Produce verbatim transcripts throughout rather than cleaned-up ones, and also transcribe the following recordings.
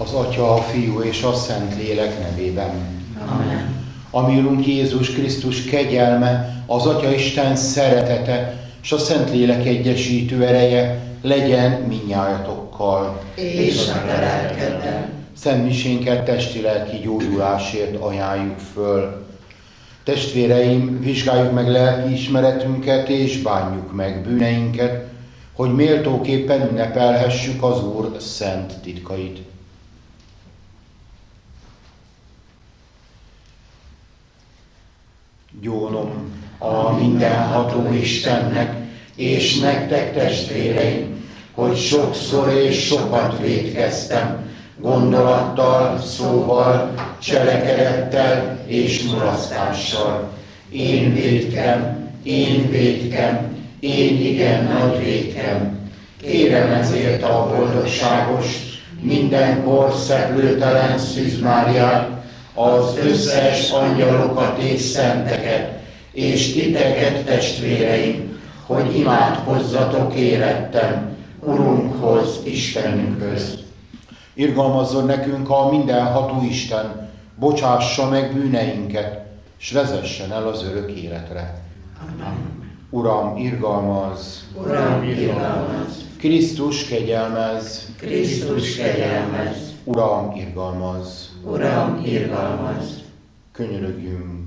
Az Atya, a Fiú és a Szentlélek nevében. Amen. A mi Urunk Jézus Krisztus kegyelme, az Atya Isten szeretete és a Szentlélek egyesítő ereje legyen mindnyájatokkal. És a te lelkeddel. Szent misénket testi-lelki gyógyulásért ajánljuk föl. Testvéreim, vizsgáljuk meg lelki ismeretünket és bánjuk meg bűneinket, hogy méltóképpen ünnepelhessük az Úr szent titkait. Gyónom a mindenható Istennek, és nektek testvéreim, hogy sokszor és sokat vétkeztem, gondolattal, szóval, cselekedettel és mulasztással. Én vétkem, én vétkem, én igen nagy vétkem. Kérem ezért a boldogságos, mindenkor szeplőtelen Szűz Máriát, az összes angyalokat és szenteket, és titeket, testvéreim, hogy imádkozzatok érettem Urunkhoz, Istenünkhöz. Irgalmazzon nekünk a mindenható Isten, bocsássa meg bűneinket, s vezessen el az örök életre. Amen. Uram, irgalmazz! Uram, irgalmazz! Krisztus, kegyelmezz! Krisztus, kegyelmezz! Uram, irgalmazz! Uram, irgalmazz! Könyörögjünk!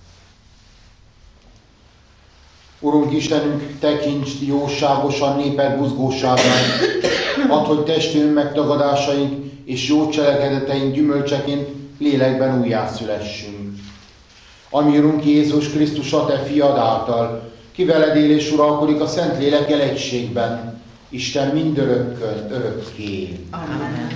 Urunk Istenünk, tekints jóságosan néped buzgóságán, add, hogy testünk megtagadásaink és jó cselekedeteink gyümölcseként lélekben újjászülessünk. Ami Urunk Jézus Krisztus, a te fiad által, ki veled él és uralkodik a Szentlélekkel egységben, Isten mindörökkön, örökké. Amen.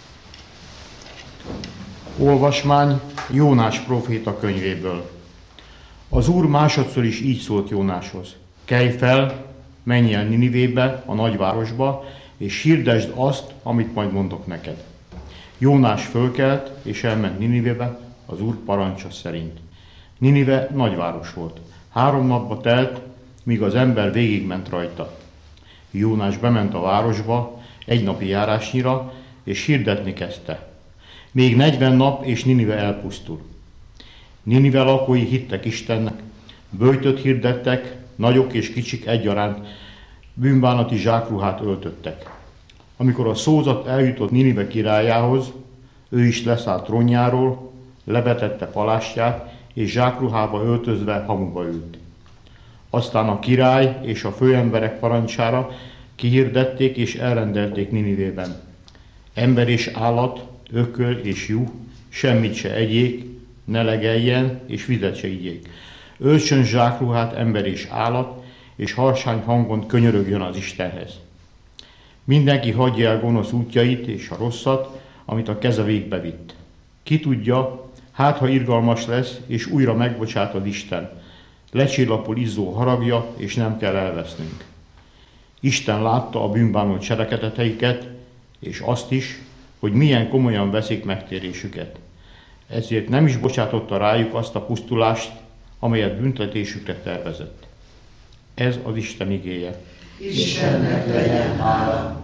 Olvasmány Jónás próféta könyvéből. Az Úr másodszor is így szólt Jónáshoz. Kelj fel, menj el Ninivébe, a nagyvárosba, és hirdesd azt, amit majd mondok neked. Jónás fölkelt, és elment Ninivébe, az Úr parancsa szerint. Ninive nagyváros volt. Három napba telt, míg az ember végigment rajta. Jónás bement a városba egy napi járásnyira, és hirdetni kezdte. Még negyven nap, és Ninive elpusztul. Ninive lakói hittek Istennek, böjtöt hirdettek, nagyok és kicsik egyaránt bűnbánati zsákruhát öltöttek. Amikor a szózat eljutott Ninive királyához, ő is leszállt trónjáról, levetette palástját, és zsákruhába öltözve hamuba ült. Aztán a király és a főemberek parancsára kihirdették és elrendelték Ninivében. Ember és állat, ököl és juh, semmit se egyék, ne legeljen, és vizet se igyék. Öltsön zsákruhát ember és állat, és harsány hangon könyörögjön az Istenhez. Mindenki hagyja el gonosz útjait és a rosszat, amit a keze végbe vitt. Ki tudja, hát ha irgalmas lesz, és újra megbocsát az Isten. Lecsillapul izzó haragja, és nem kell elvesznünk. Isten látta a bűnbánó cselekedeteiket, és azt is, hogy milyen komolyan veszik megtérésüket. Ezért nem is bocsátotta rájuk azt a pusztulást, amelyet büntetésükre tervezett. Ez az Isten igéje. Istennek legyen hála.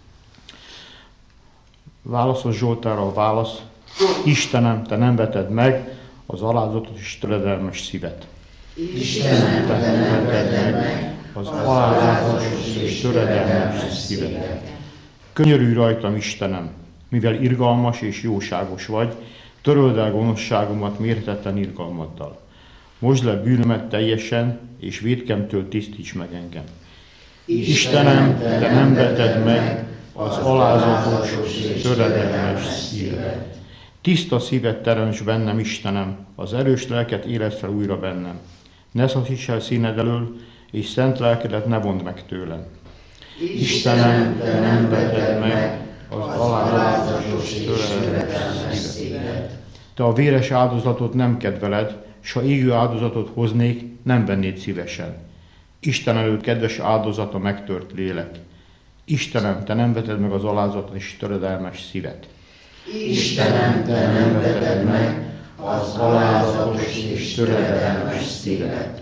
Válaszos Zsoltárra a válasz. Istenem, te nem veted meg az alázatos és töredelmes szívet. Istenem, te nem veted meg az alázatos és töredelmes szívet. Könyörülj rajtam, Istenem, mivel irgalmas és jóságos vagy, töröld el gonoszságomat mérhetetlen irgalmaddal. Mosd le bűnömet teljesen, és vétkemtől tisztíts meg engem. Istenem, te nem veted meg az alázatos és töredelmes szívet. Tiszta szívet teremts bennem, Istenem, az erős lelket éled fel újra bennem. Ne szakíts el színed elől, és szent lelkedet ne vond meg tőlem. Istenem, te nem veted meg az alázatos és töredelmes szívet. Te a véres áldozatot nem kedveled, s ha égő áldozatot hoznék, nem vennéd szívesen. Isten előtt kedves áldozat a megtört lélek. Istenem, te nem veted meg az alázatos és töredelmes szívet. Istenem, te nem veted meg az alázatos és töredelmes szívet.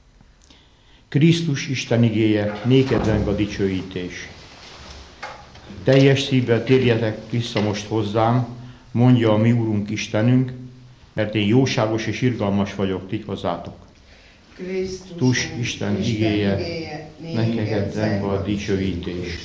Krisztus Isten igéje, néked zeng a dicsőítés. teljes szívvel térjetek vissza most hozzám, mondja a mi Úrunk Istenünk, mert én jóságos és irgalmas vagyok ti hozzátok. Krisztus Isten igéje, neked edzengve a dicsőítés.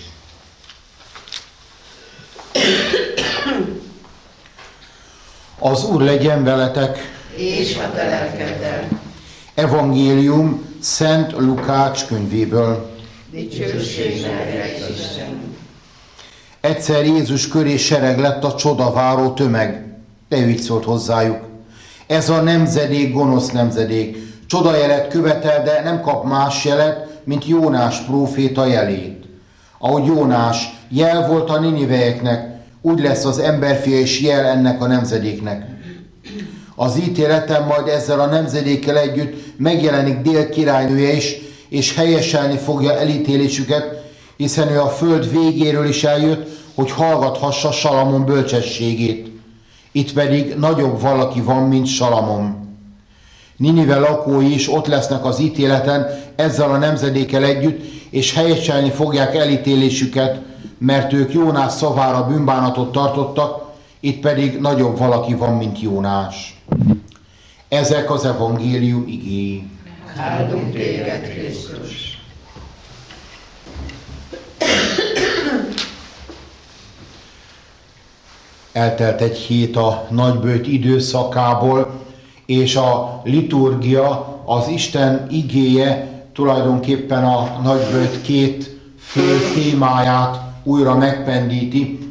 Az Úr legyen veletek, és a te lelkeddel. Evangélium Szent Lukács könyvéből. Dicsőség neked, Isten. Egyszer Jézus köré sereg lett a csodaváró tömeg, de ő így szólt hozzájuk. Ez a nemzedék gonosz nemzedék. Csodajelet követel, de nem kap más jelet, mint Jónás próféta jelét. Ahogy Jónás jel volt a niniveieknek, úgy lesz az emberfia is jel ennek a nemzedéknek. Az ítéleten majd ezzel a nemzedékkel együtt megjelenik Dél királynője is, és helyeselni fogja elítélésüket, hiszen ő a föld végéről is eljött, hogy hallgathassa Salamon bölcsességét. Itt pedig nagyobb valaki van, mint Salamon. Ninive lakói is ott lesznek az ítéleten ezzel a nemzedékkel együtt, és helyeselni fogják elítélésüket, mert ők Jónás szavára bűnbánatot tartottak, itt pedig nagyobb valaki van, mint Jónás. Ezek az evangélium igéi. Áldunk téged, Krisztus. Eltelt egy hét a nagyböjt időszakából, és a liturgia, az Isten igéje tulajdonképpen a nagyböjt két fő témáját újra megpendíti,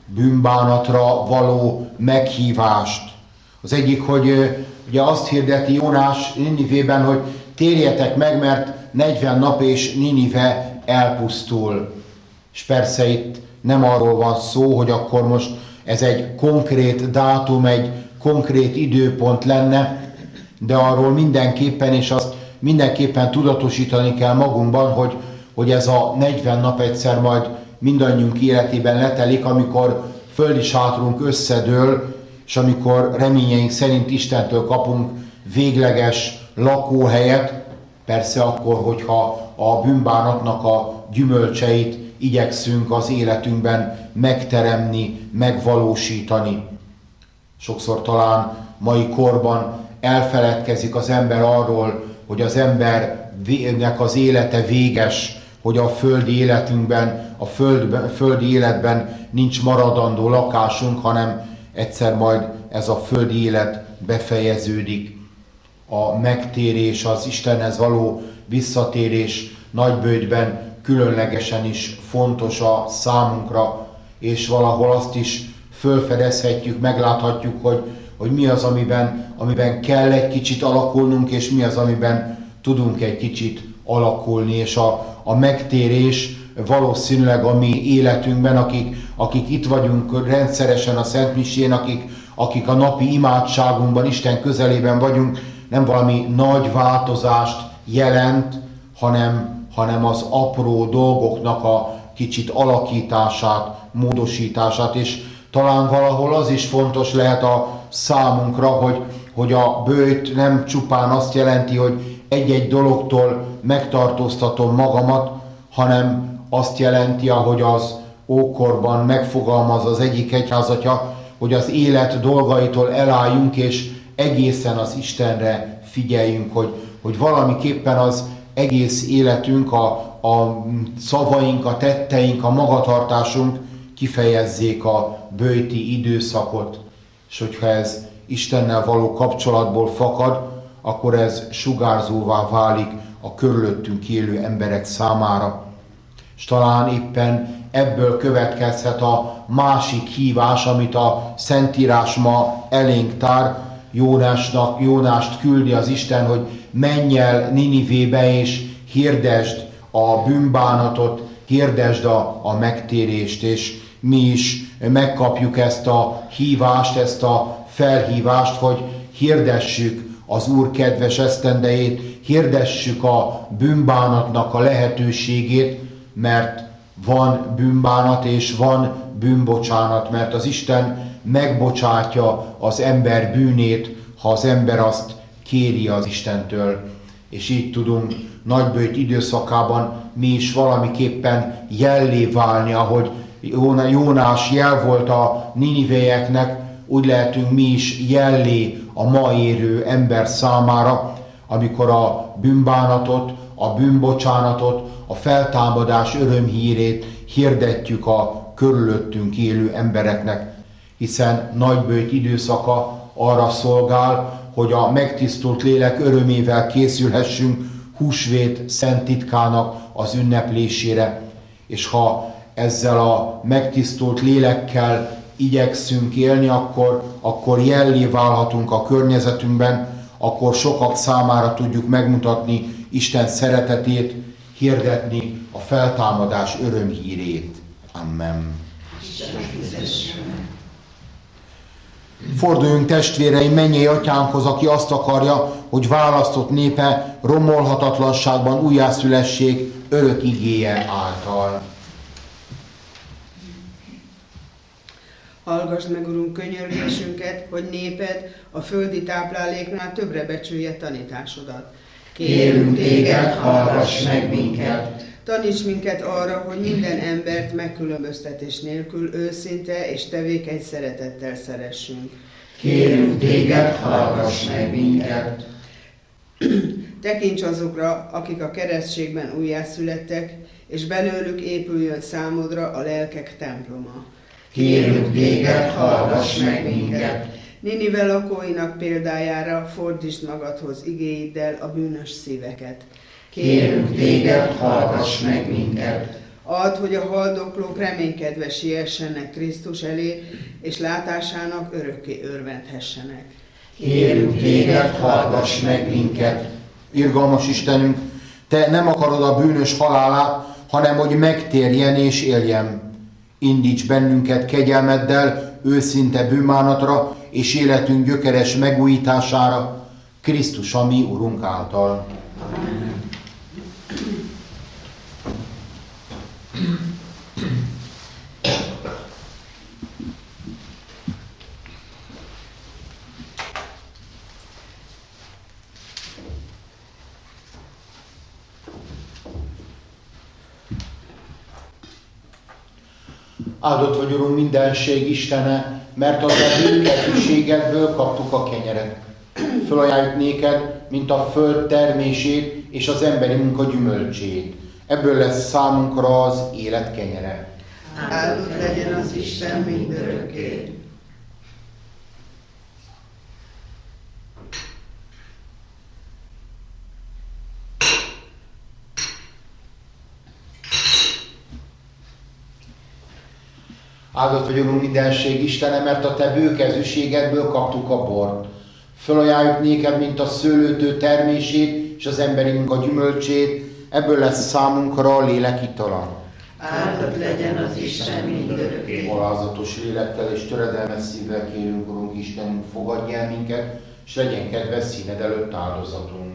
bűnbánatra való meghívást. Az egyik, hogy ugye azt hirdeti Jónás Ninivében, hogy térjetek meg, mert negyven nap és Ninive elpusztul. És persze itt nem arról van szó, hogy akkor most ez egy konkrét dátum, egy konkrét időpont lenne, de arról mindenképpen, és azt mindenképpen tudatosítani kell magunkban, hogy, hogy ez a negyven nap egyszer majd mindannyiunk életében letelik, amikor földi sátrunk összedől, és amikor reményeink szerint Istentől kapunk végleges lakóhelyet, persze akkor, hogyha a bűnbánatnak a gyümölcseit igyekszünk az életünkben megteremni, megvalósítani. Sokszor talán mai korban elfeledkezik az ember arról, hogy az embernek az élete véges, hogy a földi életünkben, a föld, földi életben nincs maradandó lakásunk, hanem egyszer majd ez a földi élet befejeződik. A megtérés, az Istenhez való visszatérés nagyböjtben különlegesen is fontos a számunkra, és valahol azt is fölfedezhetjük, megláthatjuk, hogy, hogy mi az, amiben, amiben kell egy kicsit alakulnunk, és mi az, amiben tudunk egy kicsit alakulni, és a, a megtérés valószínűleg a mi életünkben, akik, akik itt vagyunk rendszeresen a Szentmisén, akik, akik a napi imádságunkban, Isten közelében vagyunk, nem valami nagy változást jelent, hanem, hanem az apró dolgoknak a kicsit alakítását, módosítását, és talán valahol az is fontos lehet a számunkra, hogy, hogy a böjt nem csupán azt jelenti, hogy egy-egy dologtól megtartóztatom magamat, hanem azt jelenti, ahogy az ókorban megfogalmaz az egyik egyházatja, hogy az élet dolgaitól elálljunk, és egészen az Istenre figyeljünk, hogy, hogy valamiképpen az egész életünk, a, a szavaink, a tetteink, a magatartásunk kifejezzék a böjti időszakot. És hogyha ez Istennel való kapcsolatból fakad, akkor ez sugárzóvá válik a körülöttünk élő emberek számára. És talán éppen ebből következhet a másik hívás, amit a Szentírás ma elénk tár. Jónásnak, Jónást küldi az Isten, hogy menj el Ninivébe és hirdesd a bűnbánatot, hirdesd a, a megtérést, és mi is megkapjuk ezt a hívást, ezt a felhívást, hogy hirdessük az Úr kedves esztendejét, hirdessük a bűnbánatnak a lehetőségét, mert van bűnbánat és van bűnbocsánat, mert az Isten megbocsátja az ember bűnét, ha az ember azt kéri az Istentől. És így tudunk nagyböjt időszakában mi is valamiképpen jellé válni, ahogy Jónás jel volt a niniveieknek, úgy lehetünk mi is jellé a ma érő ember számára, amikor a bűnbánatot, a bűnbocsánatot, a feltámadás örömhírét hirdetjük a körülöttünk élő embereknek, hiszen nagyböjt időszaka arra szolgál, hogy a megtisztult lélek örömével készülhessünk húsvét szent titkának az ünneplésére, és ha ezzel a megtisztult lélekkel igyekszünk élni, akkor, akkor jellé válhatunk a környezetünkben, akkor sokak számára tudjuk megmutatni Isten szeretetét, hirdetni a feltámadás örömhírét. Amen. Forduljunk testvéreim mennyei atyánkhoz, aki azt akarja, hogy választott népe romolhatatlanságban újjászülessék örök igéje által. Hallgass meg, Urunk, könyörgésünket, hogy néped a földi tápláléknál többre becsülje tanításodat. Kérünk téged, hallgass meg minket. Taníts minket arra, hogy minden embert megkülönböztetés nélkül őszinte és tevékeny szeretettel szeressünk. Kérünk téged, hallgass meg minket. Tekints azokra, akik a keresztségben újjászülettek, és belőlük épüljön számodra a lelkek temploma. Kérünk téged, hallgass meg minket. Ninive lakóinak példájára fordítsd magadhoz igéiddel a bűnös szíveket. Kérünk téged, hallgass meg minket. Add, hogy a haldoklók reménykedve siessenek Krisztus elé, és látásának örökké örvendhessenek. Kérünk téged, hallgass meg minket. Irgalmas Istenünk, te nem akarod a bűnös halálát, hanem hogy megtérjen és éljen. Indíts bennünket kegyelmeddel, őszinte bűnbánatra és életünk gyökeres megújítására, Krisztus a mi Urunk által. Amen. Áldott vagy, Urunk, mindenség Istene, mert a te bőkezűségedből kaptuk a kenyeret. Fölajánljuk néked, mint a föld termését és az emberi munka gyümölcsét. Ebből lesz számunkra az élet kenyere. Áldott legyen az Isten mindörökké. Áldott vagy, Urunk, mindenség Istene, mert a te bőkezűségedből kaptuk a bort. Fölajánljuk néked, mint a szőlőtő termését és az emberi munka gyümölcsét, ebből lesz számunkra a lélek itala. Áldott legyen az Isten mindörökké. Alázatos lélekkel és töredelmes szívvel kérünk, Urunk Istenünk, fogadj el minket, és legyen kedves színed előtt áldozatunk.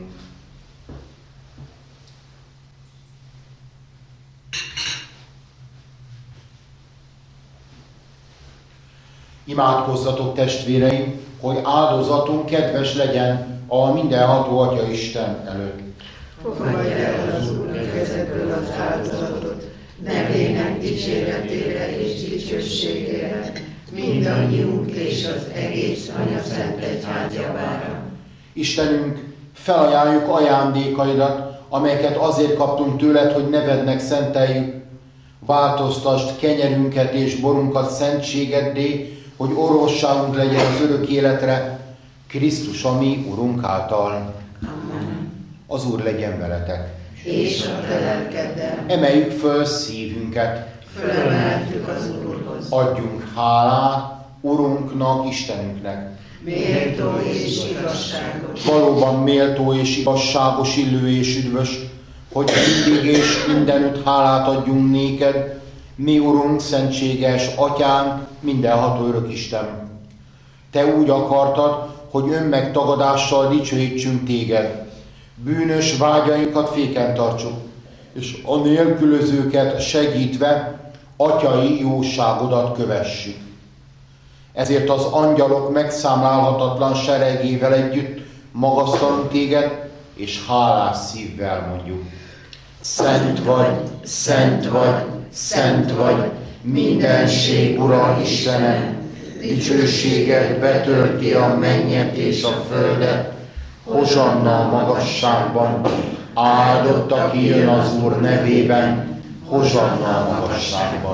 Imádkozzatok, testvéreim, hogy áldozatunk kedves legyen a mindenható Atya Isten előtt. Fogadj el az Úr kezedből az áldozatot, nevének dicséretére és dicsőségére, mindannyiunk és az egész Anya Szent Egyház javára. Istenünk, felajánljuk ajándékaidat, amelyeket azért kaptunk tőled, hogy nevednek szenteljük. Változtasd kenyerünket és borunkat szentségeddé, hogy orvosságunk legyen az örök életre, Krisztus a mi Urunk által. Amen. Az Úr legyen veletek. És a te lelkeddel. Emeljük föl szívünket. Fölemeltük az Úrhoz. Adjunk hálát Urunknak, Istenünknek. Méltó és igazságos. Valóban méltó és igazságos, illő és üdvös, hogy mindig és mindenütt hálát adjunk néked, mi Urunk, szentséges Atyánk, mindenható örök Isten. Te úgy akartad, hogy önmegtagadással dicsőítsünk téged. Bűnös vágyainkat féken tartsuk, és a nélkülözőket segítve atyai jóságodat kövessük. Ezért az angyalok megszámlálhatatlan seregével együtt magasztalunk téged, és hálás szívvel mondjuk. Szent vagy, szent vagy, szent vagy, mindenség Ura Istenem, dicsőséged betölti a mennyet és a földet, hozsanna a magasságban, áldott, aki jön az Úr nevében, hozsanna a magasságban.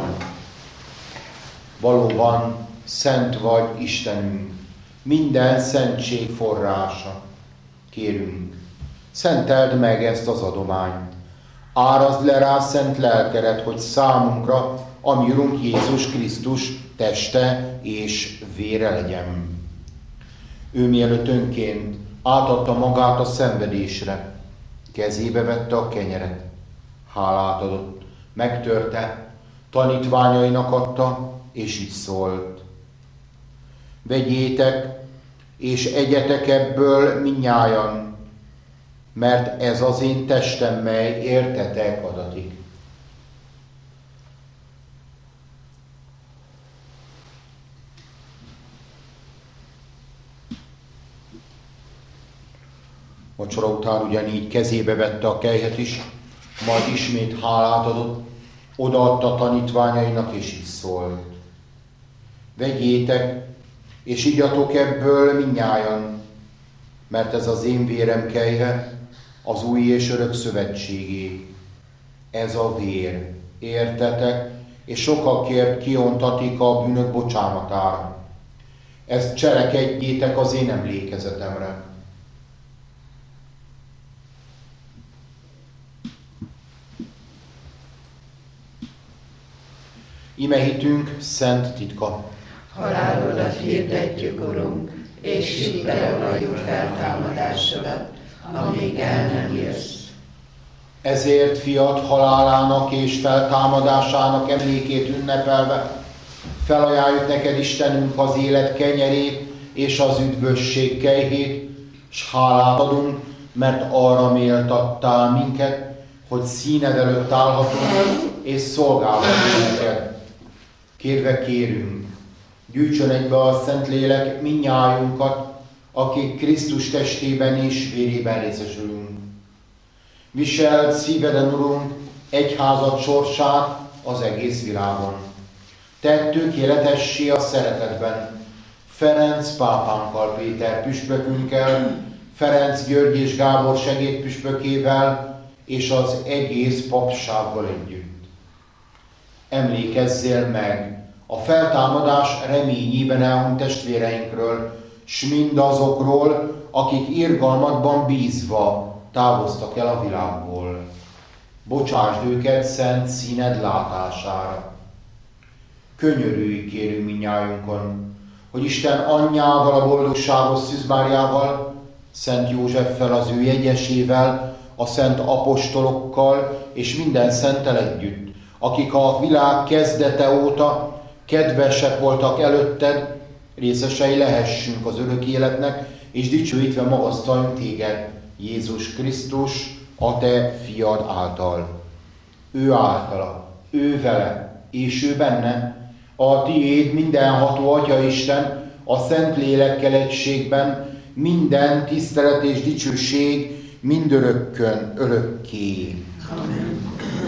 Valóban szent vagy Istenünk, minden szentség forrása. Kérünk, szenteld meg ezt az adományt, árazd le rá szent lelkedet, hogy számunkra a mi Urunk Jézus Krisztus teste és vére legyen. Ő mielőtt önként átadta magát a szenvedésre, kezébe vette a kenyeret, hálát adott, megtörte, tanítványainak adta, és így szólt. Vegyétek, és egyetek ebből mindnyájan, mert ez az én testem, mely értetek adatik. Vacsora után ugyanígy kezébe vette a kelyhet is, majd ismét hálát adott, odaadta tanítványainak, és így szólt. Vegyétek, és igyatok ebből mindnyájan, mert ez az én vérem kelyhe, az új és örök szövetségé. Ez a vér, értetek, és sokakért kiontatik a bűnök bocsánatára. Ezt cselekedjétek az én emlékezetemre. Ime hitünk szent titka. Halálodat hirdetjük, Urunk, és hittel valljuk feltámadásodat, amíg el nem jössz. Ezért fiat halálának és feltámadásának emlékét ünnepelve felajánljuk neked, Istenünk, az élet kenyerét és az üdvösség kejhét, s hálát adunk, mert arra méltattál minket, hogy színed előtt állhatunk és szolgálhatunk neked. Kérve kérünk, gyűjtsön egybe a Szentlélek mindnyájunkat, akik Krisztus testében és vérében részesülünk. Viselt szíveden, Urunk, egyházad sorsát az egész világon. Tedd tökéletessé a szeretetben, Ferenc pápánkkal, Péter püspökünkkel, Ferenc György és Gábor segédpüspökével és az egész papsággal együtt. Emlékezzél meg a feltámadás reményében elhunyt testvéreinkről, s mindazokról, akik irgalmadban bízva távoztak el a világból. Bocsásd őket szent színed látására. Könyörülj, kérünk mindnyájunkon, hogy Isten anyjával, a boldogságos Szűz Máriával, Szent Józseffel, az ő jegyesével, a szent apostolokkal és minden szenttel együtt, akik a világ kezdete óta kedvesek voltak előtted, részesei lehessünk az örök életnek, és dicsőítve magasztaljunk téged, Jézus Krisztus, a te fiad által. Ő általa, ő vele, és ő benne, a tiéd mindenható Atya Isten, a Szent Lélekkel egységben, minden tisztelet és dicsőség mindörökkön, örökké. Amen.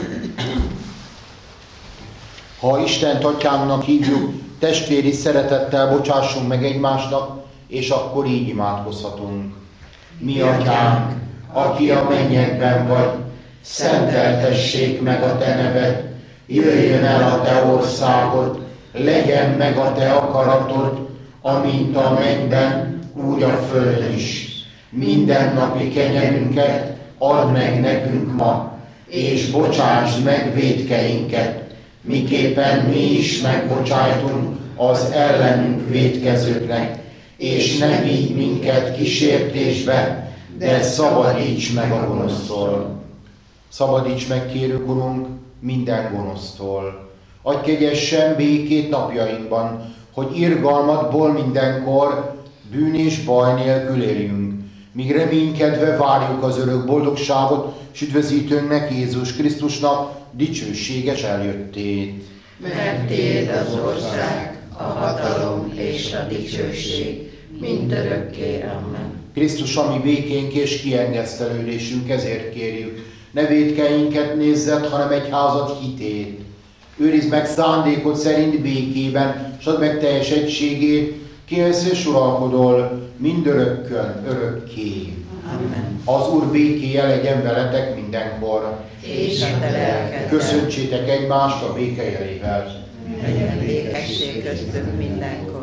Ha Istent Atyánknak hívjuk, testvéri szeretettel bocsássunk meg egymásnak, és akkor így imádkozhatunk. Mi Atyánk, aki a mennyekben vagy, szenteltessék meg a te neved, jöjjön el a te országod, legyen meg a te akaratod, amint a mennyben, úgy a földön is. Mindennapi kenyerünket add meg nekünk ma, és bocsásd meg vétkeinket, miképpen mi is megbocsájtunk az ellenünk vétkezőknek, és ne vigy minket kísértésbe, de szabadíts meg a gonosztól. Szabadíts meg, kérünk, Urunk, minden gonosztól. Adj kegyesen békét napjainkban, hogy irgalmadból mindenkor bűn és baj nélkül éljünk, míg reménykedve várjuk az örök boldogságot, s üdvözítőnknek, Jézus Krisztusnak dicsőséges eljöttét. Mert tiéd az ország, a hatalom és a dicsőség, mindörökké. Amen. Krisztus, ami békénk és kiengesztelődésünk, ezért kérjük. Ne vétkeinket nézzed, hanem egyházad hitét. Őrizd meg szándékod szerint békében, s add meg teljes egységét, kijössz és uralkodol mindörökkön, örökké. Amen. Az Úr békéje legyen veletek mindenkor. És a te lelkeddel. Köszöntsétek egymást a béke jelével. Legyen békesség köztünk mindenkor.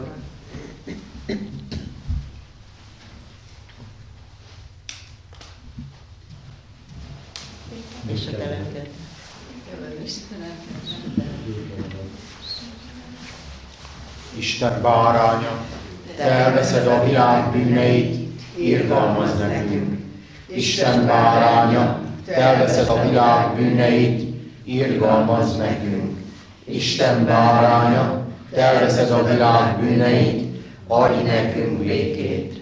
És a te lelkeddel. Isten báránya, te elveszed a világ bűneit, irgalmazz nekünk. Isten báránya, te elveszed a világ bűneit, irgalmazz nekünk. Isten báránya, te elveszed a világ bűneit, adj nekünk békét.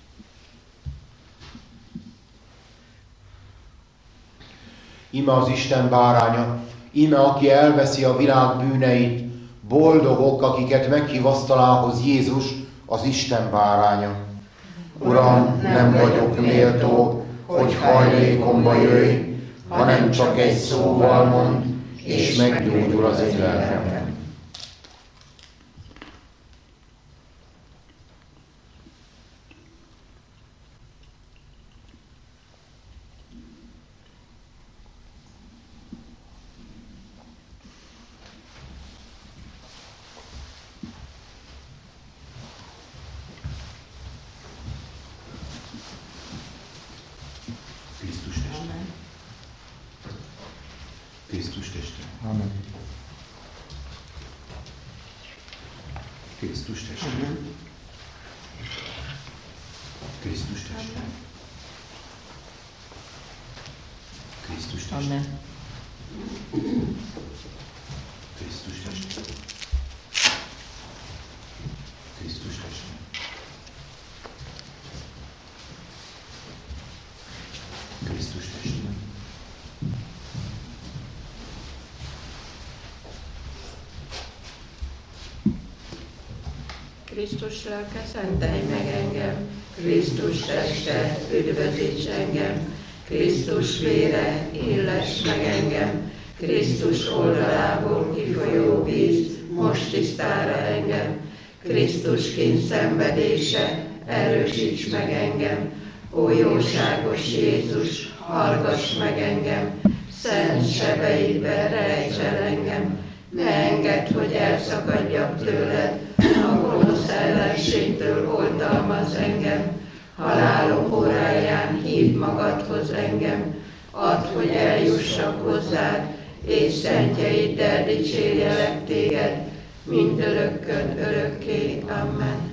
Íme az Isten báránya, íme aki elveszi a világ bűneit, boldogok, akiket meghív asztalához Jézus, az Isten báránya. Uram, nem vagyok méltó, hogy hajlékomba jöjj, hanem csak egy szóval mond, és meggyógyul az én lelkem. Krisztus teste. Krisztus teste. Amen. Krisztus teste. Krisztus teste. Krisztus teste. Amen. Krisztus teste. Krisztus teste. Krisztus teste. Krisztus lelke, szentelj meg engem, Krisztus teste, üdvözíts engem, Krisztus vére, illess meg engem, Krisztus oldalából kifolyó víz, most tisztára engem, Krisztus kényszenvedése, erősíts meg engem, ó jóságos Jézus, hallgass meg engem, szent sebeidbe rejts el engem, ne engedd, hogy elszakadjak tőled, a gonosz ellenségtől oltalmazz engem, halálom óráján hívd magadhoz engem, add, hogy eljussak hozzád, és szentjeiddel dicsérjelek téged, mindörökkön örökké. Amen.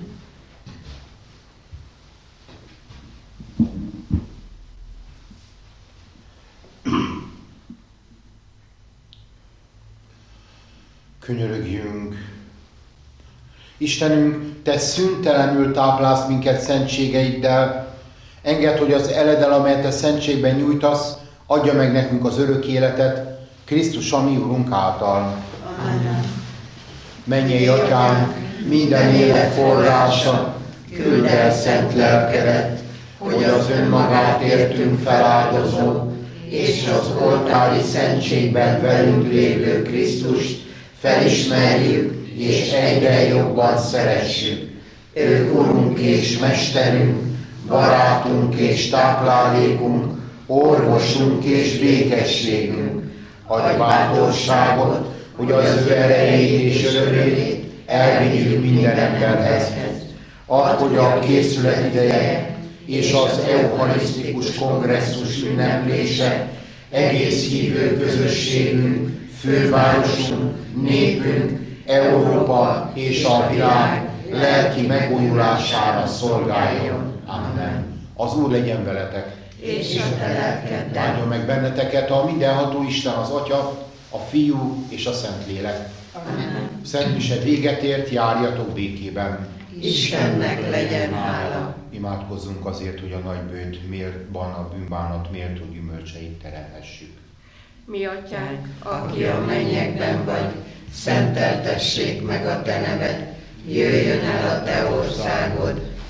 Könyörögjünk. Istenünk, te szüntelenül táplálsz minket szentségeiddel. Engedd, hogy az eledel, amelyet te szentségben nyújtasz, adja meg nekünk az örök életet, Krisztus a mi Urunk által. Amen. Mennyei Atyánk, minden élet forrása, küld el szent lelkedet, hogy az önmagát értünk feláldozó, és az oltári szentségben velünk lévő Krisztust felismerjük, és egyre jobban szeressük. Ő Urunk és Mesterünk, barátunk és táplálékunk, orvosunk és békességünk. Adj bátorságot, hogy az ő erejét és örömét elvigyük minden emberhez. Add, hogy a készület ideje és az eucharisztikus kongresszus ünneplése egész hívő közösségünk, fővárosunk, népünk, Európa és a világ lelki megújulására szolgáljon. Amen. Az Úr legyen veletek. És a te lelkeddel. Áldjon meg benneteket a mindenható Isten, az Atya, a Fiú és a Szentlélek. Amen. Szent mise véget ért, járjatok békében. Istennek legyen hála. Imádkozzunk azért, hogy a nagy bőt méltban, a bűnbánat méltó gyümölcseit terelhessük. Mi atyánk, aki a mennyekben vagy, szenteltessék meg a te neved, jöjjön el a te országod,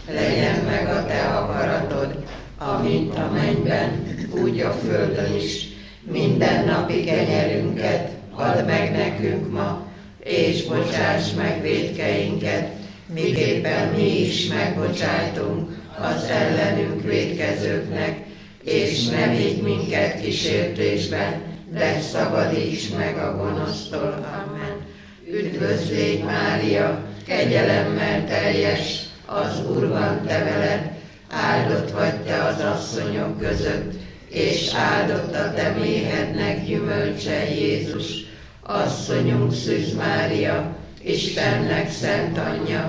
legyen meg a te akaratod, amint a mennyben, úgy a földön is. Minden napi kenyerünket add meg nekünk ma, és bocsáss meg vétkeinket, miképpen mi is megbocsájtunk az ellenünk vétkezőknek, és ne vigy minket kísértésben, de szabadíts meg a gonosztól. Amen. Üdvözl légy, Mária, kegyelemmel teljes, az Úr van te veled, áldott vagy te az asszonyok között, és áldott a te méhednek gyümölcse, Jézus. Asszonyunk Szűz Mária, Istennek szent anyja,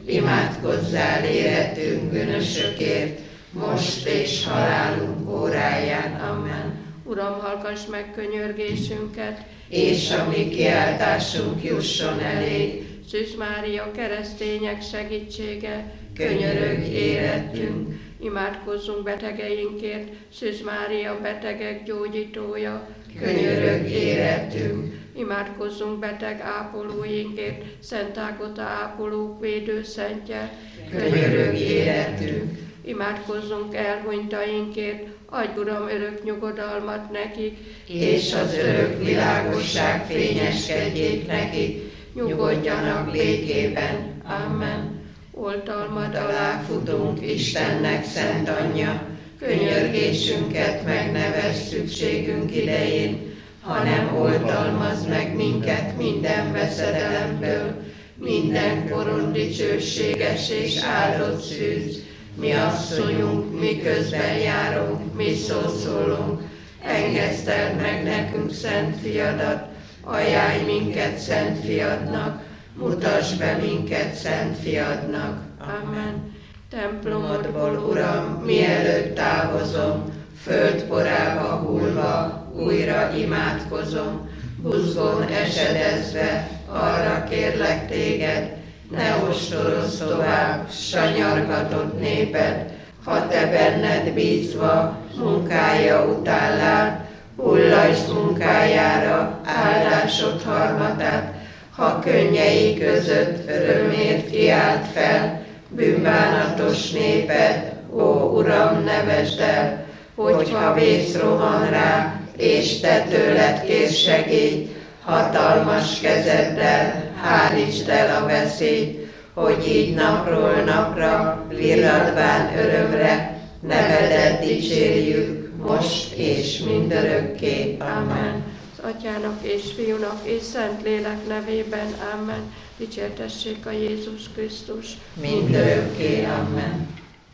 imádkozzál éretünk bűnösökért, most és halálunk óráján. Amen. Uram, hallgass meg könyörgésünket, és a mi kiáltásunk jusson elé. Szűz Mária, keresztények segítsége, Könyörögj érettünk. Imádkozzunk betegeinkért, Szűz Mária, betegek gyógyítója, Könyörögj érettünk. Imádkozzunk beteg ápolóinkért, Szent Ágota ápolók védőszentje, Könyörögj érettünk. Imádkozzunk elhunytainkért, adj Uram örök nyugodalmat nekik, És az örök világosság fényeskedjék nekik, nyugodjanak békében. Amen. oltalmad Alá futunk, Istennek szent anyja, könyörgésünket megnevess szükségünk idején, hanem oltalmazd meg minket minden veszedelemből, minden koron dicsőséges és áldott szűz. Mi asszonyunk, mi közben járunk, mi szószólunk, engeszteld meg nekünk szent fiadat, ajánlj minket szent fiadnak, mutasd be minket szent fiadnak. Amen. Templomodból, Uram, mielőtt távozom, földporába hullva, újra imádkozom, buzgón esedezve, arra kérlek téged, ne ostorozz tovább, sanyargatott néped, ha te benned bízva, munkája után lát, hullajtsd munkájára áldásod harmatát, ha könnyei között örömért kiált fel, bűnbánatos néped, ó Uram, nevesd el, hogyha vész rohan rá, és te tőled kérsz segélyt, hatalmas kezeddel hárítsd el a veszélyt, hogy így napról napra, virradván örömre, nevedet dicsérjük, most és mindörökké. Amen. Az Atyának és Fiúnak és Szentlélek nevében. Amen. Dicsértessék a Jézus Krisztus. Mindörökké. Amen.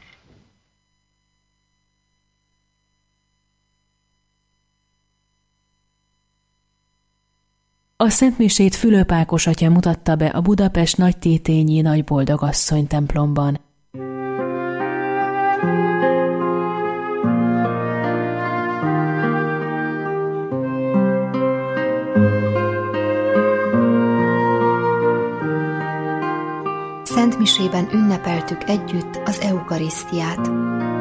A szentmisét Fülöp Ákos atya mutatta be a Budapest Nagytétényi Nagyboldogasszony templomban. Szentmisében ünnepeltük együtt az eukarisztiát.